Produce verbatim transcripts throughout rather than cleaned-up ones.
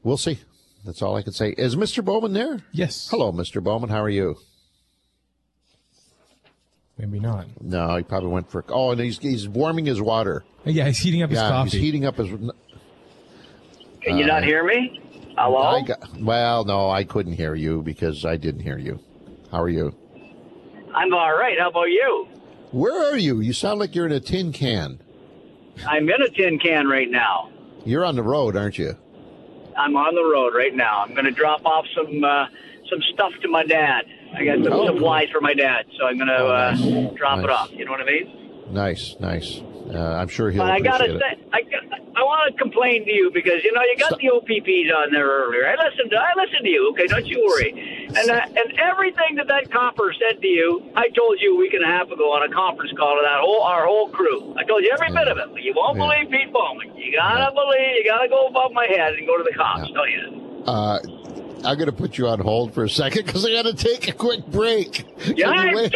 we'll see. That's all I can say. Is Mister Bowman there? Yes. Hello, Mister Bowman. How are you? Maybe not. No, he probably went for. Oh, and he's he's warming his water. Yeah, he's heating up his yeah, coffee. he's heating up his. Can you uh, not hear me? Hello? I got, well, no, I couldn't hear you because I didn't hear you. How are you? I'm all right. How about you? Where are you? You sound like you're in a tin can. I'm in a tin can right now. You're on the road, aren't you? I'm on the road right now. I'm going to drop off some uh, some stuff to my dad. I got some oh, supplies for my dad, so I'm going to oh, nice. uh, drop nice. it off. You know what I mean? Nice, nice. Uh, I'm sure he'll but I appreciate gotta it. say, I, I want to complain to you because, you know, you got Stop. the O P Ps on there earlier. I listened to I listened to you, okay? Don't you worry. And uh, and everything that that copper said to you, I told you a week and a half ago on a conference call to that whole our whole crew. I told you every yeah. bit of it. But you won't yeah. believe Pete Bowman. You gotta yeah. believe. You gotta go above my head and go to the cops, yeah. don't you? Uh, I'm going to put you on hold for a second because I got to take a quick break. Yeah, I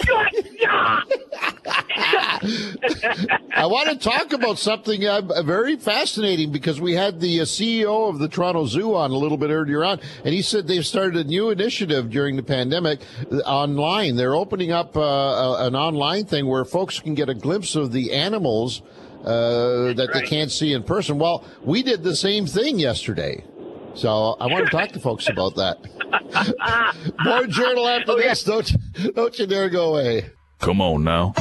want to talk about something uh, very fascinating because we had the uh, C E O of the Toronto Zoo on a little bit earlier on, and he said they've started a new initiative during the pandemic uh, online. They're opening up uh, a, an online thing where folks can get a glimpse of the animals uh, that right. they can't see in person. Well, we did the same thing yesterday. So I want to talk to folks about that. More Journal after okay. this. Don't you, don't you dare go away. Come on now.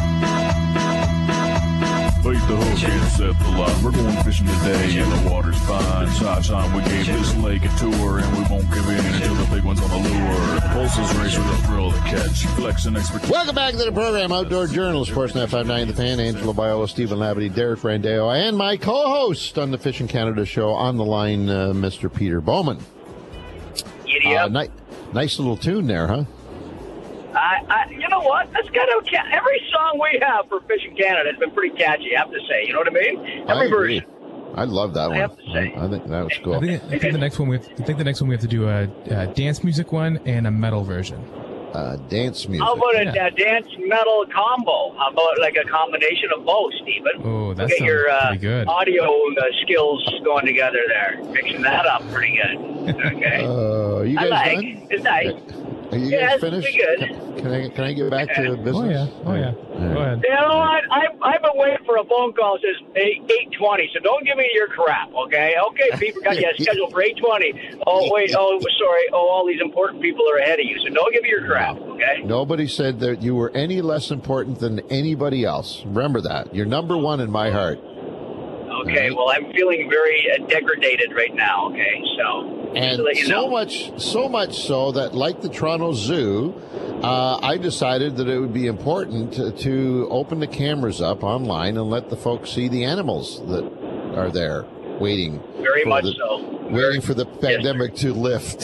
Bait the hook and set the line. We're going fishing today and the water's fine. Sunshine, we gave this lake a tour and we won't give in until the big one's on the lure. Pulses race with a thrill to catch. Flexing expertise. Welcome back to the program. Outdoor Journal, Sportsnet five ninety The Fan, Angelo Viola, Stephen Labadie, Derek Frandeo, and my co-host on the Fishing Canada show on the line, uh, Mister Peter Bowman. Giddy up. Uh, ni- nice little tune there, huh? I, I, you know what? That's kind of every song we have for Fishing Canada has been pretty catchy. I have to say, you know what I mean? Every I agree. version. I love that I one. have to say. I, I think that was cool. I think, I think the next one we have, I think the next one we have to do a, a dance music one and a metal version. Uh, dance music. How about yeah. a, a dance metal combo? How about like a combination of both, Stephen? Oh, that Get sounds your uh, pretty good. audio uh, skills going together there, mixing that up pretty good. Okay. Uh, you guys I like. done? It's nice. Are you yeah, guys finished? Good. Can, can I can I get back to business? Oh yeah, oh yeah. Right. Go ahead. You know what? I've, I've been waiting for a phone call that says eight twenty, so don't give me your crap, okay? Okay, people got you scheduled for eight twenty. Oh, wait, oh, sorry. Oh, all these important people are ahead of you, so don't give me your crap, okay? Nobody said that you were any less important than anybody else. Remember that. You're number one in my heart. Okay, right. Well, I'm feeling very uh, degraded right now, okay? So, and to let you so know. much, so much so that, like the Toronto Zoo, uh, I decided that it would be important to, to open the cameras up online and let the folks see the animals that are there waiting. Very much the, so. Waiting very, for the pandemic yes, to lift.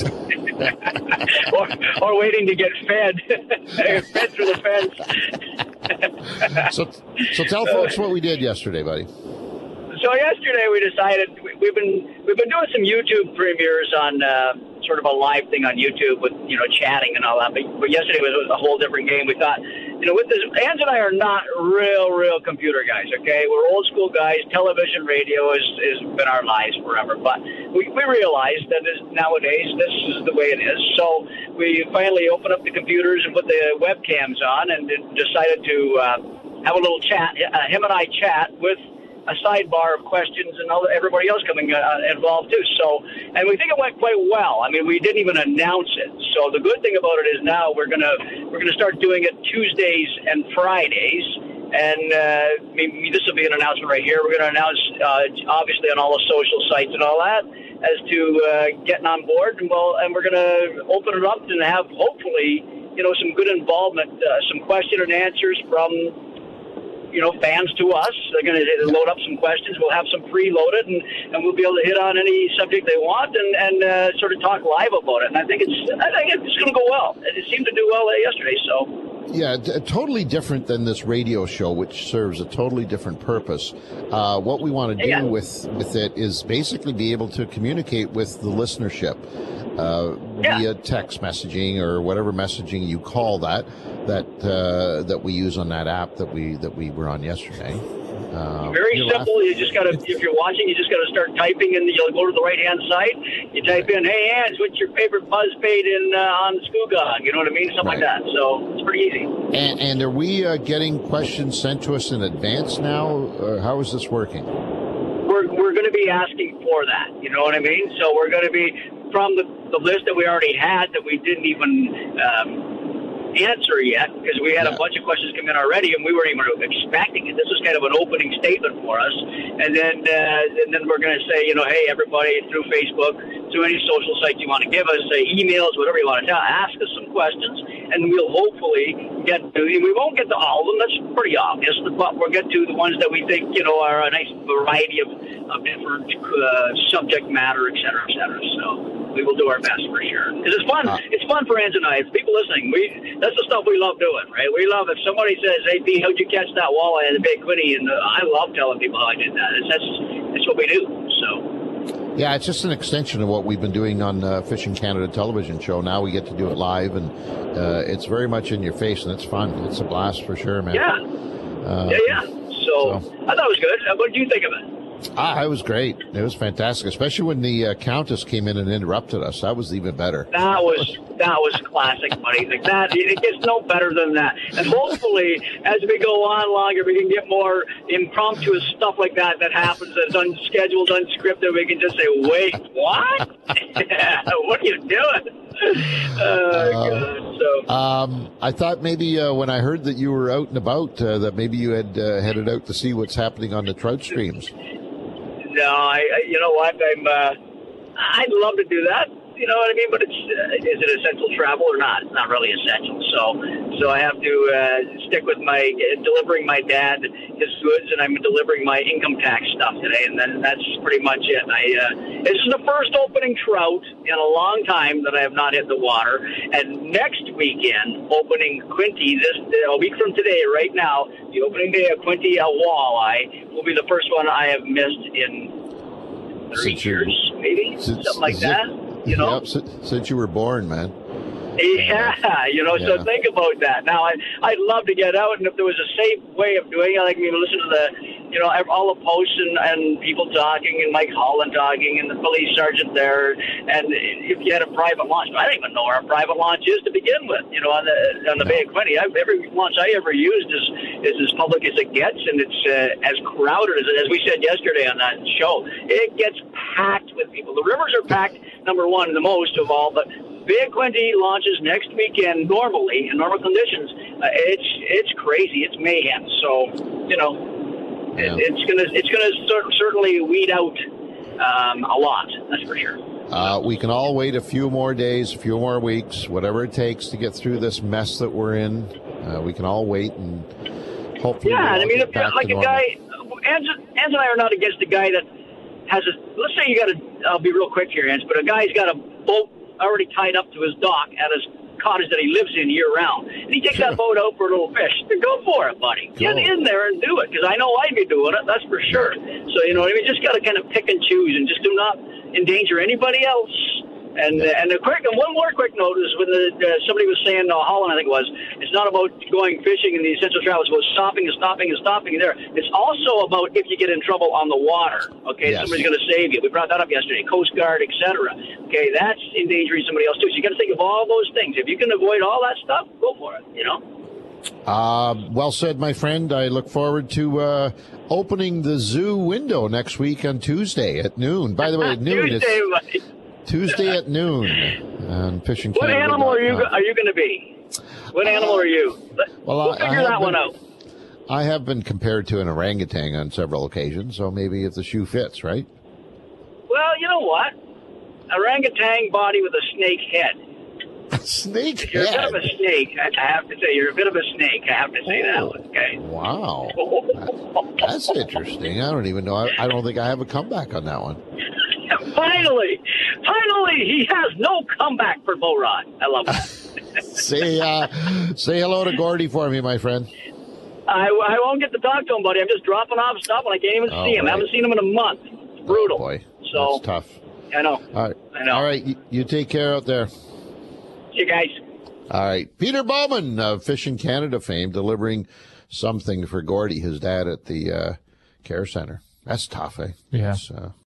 or, or waiting to get fed, fed through the fence. so, so tell folks what we did yesterday, buddy. So yesterday we decided we've been we've been doing some YouTube premieres on uh, sort of a live thing on YouTube with you know chatting and all that. But, but yesterday was, was a whole different game. We thought, you know, with this, Ange and I are not real real computer guys. Okay, we're old school guys. Television, radio has has been our lives forever. But we we realized that this, nowadays this is the way it is. So we finally opened up the computers and put the webcams on and decided to uh, have a little chat. Uh, him and I chat with a sidebar of questions and all, everybody else coming uh, involved too. So, and we think it went quite well. I mean, we didn't even announce it. So the good thing about it is now we're gonna we're gonna start doing it Tuesdays and Fridays. And uh, maybe this will be an announcement right here. We're going to announce, uh, obviously, on all the social sites and all that, as to uh, getting on board. And well, and we're going to open it up and have hopefully, you know, some good involvement, uh, some question and answers from. You know, fans to us. They're going to load up some questions. We'll have some preloaded, and, and we'll be able to hit on any subject they want and, and uh, sort of talk live about it. And I think it's I think it's going to go well. It seemed to do well uh, yesterday. So yeah, t- totally different than this radio show, which serves a totally different purpose. Uh, what we want to do yeah. with with it is basically be able to communicate with the listenership. Uh, yeah. via text messaging or whatever messaging you call that, that uh, that we use on that app that we that we were on yesterday. Uh, Very you simple. laugh. You just got to, if you're watching, you just got to start typing, and you'll go to the right-hand side. You type in, "Hey, Ans, what's your favorite BuzzFeed in uh, on Scugog?" You know what I mean? Something Right. like that. So it's pretty easy. And, and are we uh, getting questions sent to us in advance now? Or how is this working? We're we're going to be asking for that. You know what I mean? So we're going to be from the, the list that we already had that we didn't even um, answer yet, because we had Yeah. a bunch of questions come in already, and we weren't even expecting it. This was kind of an opening statement for us, and then uh, and then we're going to say, you know, hey, everybody, through Facebook, through any social site you want to give us, say emails, whatever you want to tell, ask us some questions, and we'll hopefully get to. We won't get to all of them. That's pretty obvious, but we'll get to the ones that we think, you know, are a nice variety of of different uh, subject matter, et cetera, et cetera. So we will do our best for sure, because it's fun. Uh, it's fun for Ans and I. People listening, we that's the stuff we love doing, right? We love if somebody says, "Hey, Pete, how'd you catch that walleye in the Bay Quinte?" And uh, I love telling people how I did that. It's, that's that's what we do. So Yeah, it's just an extension of what we've been doing on uh, Fishing Canada television show. Now we get to do it live, and uh, it's very much in your face, and it's fun. It's a blast for sure, man. yeah, Uh, yeah, yeah. So, so- I thought it was good. Uh, What did you think of it? Ah, it was great. It was fantastic, especially when the uh, Countess came in and interrupted us. That was even better. That was that was classic, buddy. Like that, it gets no better than that. And hopefully, as we go on longer, we can get more impromptu stuff like that that happens that's unscheduled, unscripted. We can just say, "Wait, what? What are you doing?" Uh, God. So Um, I thought maybe uh, when I heard that you were out and about, uh, that maybe you had uh, headed out to see what's happening on the trout streams. no, I, I you know what? I'm uh, I'd love to do that. You know what I mean? But it's uh, is it essential travel or not? It's not really essential. So so I have to uh, stick with my uh, delivering my dad his goods, and I'm delivering my income tax stuff today, and then that's pretty much it. I uh, this is the first opening trout in a long time that I have not hit the water, and next weekend opening Quinte this a week from today, right now, the opening day of Quinte a walleye will be the first one I have missed in thirty Since you- years, maybe since- something like since- that. You know. Yep, since, since you were born, man. Yeah, you know, Yeah. so think about that. Now, I, I'd love to get out, and if there was a safe way of doing it, like maybe listen to the, you know, all the posts and, and people talking, and Mike Holland talking, and the police sergeant there, and if you had a private launch. I don't even know where a private launch is to begin with, you know, on the on the Bay of Quinte. I've, every launch I ever used is, is as public as it gets, and it's uh, as crowded as, as we said yesterday on that show. It gets packed with people. The rivers are packed, number one, the most of all, but Bay Quinte launches next weekend normally in normal conditions. Uh, it's it's crazy. It's mayhem. So you know, Yeah. it, it's gonna it's gonna cer- certainly weed out um, a lot. That's for sure. Uh, we can all wait a few more days, a few more weeks, whatever it takes to get through this mess that we're in. Uh, we can all wait, and hopefully Yeah, we'll and I all mean, get if you're back like to a normal. guy, Ans, Ans and I are not against a guy that has a. Let's say you got a. I'll be real quick here, Ans, but a guy's got a boat already tied up to his dock at his cottage that he lives in year round, and he takes that boat out for a little fish. Then go for it, buddy. Get Go. in there and do it, because I know I'd be doing it. That's for sure. So you know what I mean. Just got to kind of pick and choose, and just do not endanger anybody else. And uh, and a quick and one more quick note is when the, uh, somebody was saying, uh, Holland, I think it was, it's not about going fishing in the essential travel. It's about stopping and stopping and stopping there. It's also about if you get in trouble on the water. Okay, Yes. somebody's going to save you. We brought that up yesterday. Coast Guard, et cetera. Okay, that's endangering somebody else too. So you got to think of all those things. If you can avoid all that stuff, go for it. You know. Uh, well said, my friend. I look forward to uh, opening the zoo window next week on Tuesday at noon. By the way, at noon. Tuesday, It's buddy. Tuesday at noon on Fishing What Canada. animal are you are you going to be? What animal are you? Well, we'll I- I figure have that one been- out. I have been compared to an orangutan on several occasions, so maybe if the shoe fits, right? Well, you know what? Orangutan body with a snake head. Snake You're a bit head. of a snake. I I have to say, you're a bit of a snake. I have to say that Oh. one. Okay. Wow. That's interesting. I don't even know. I, I don't think I have a comeback on that one. Finally, finally, he has no comeback for Bo Rod. I love it. Say, uh, say hello to Gordy for me, my friend. I, I won't get to talk to him, buddy. I'm just dropping off stuff, and I can't even Oh, see him. right. I haven't seen him in a month. It's brutal. Oh, boy. So That's tough. I know. All right. I know. All right. You, you take care out there. See you guys. All right. Peter Bowman of Fishing Canada fame delivering something for Gordy, his dad, at the uh, care center. That's tough, eh? Yeah. It's, uh,